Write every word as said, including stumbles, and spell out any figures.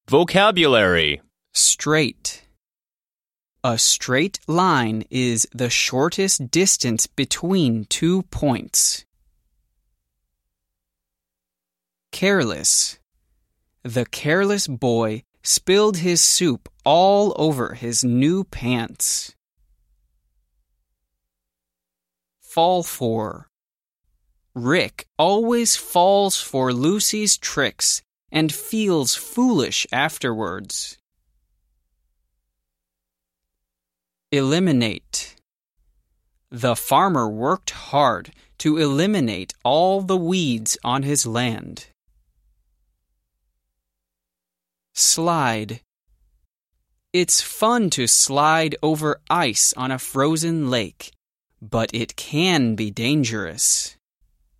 Vocabulary. Straight. A straight line is the shortest distance between two points. Careless. The careless boy spilled his soup all over his new pants. Fall for. Rick always falls for Lucy's tricks and feels foolish afterwards. Eliminate. The farmer worked hard to eliminate all the weeds on his land. Slide. It's fun to slide over ice on a frozen lake, but it can be dangerous.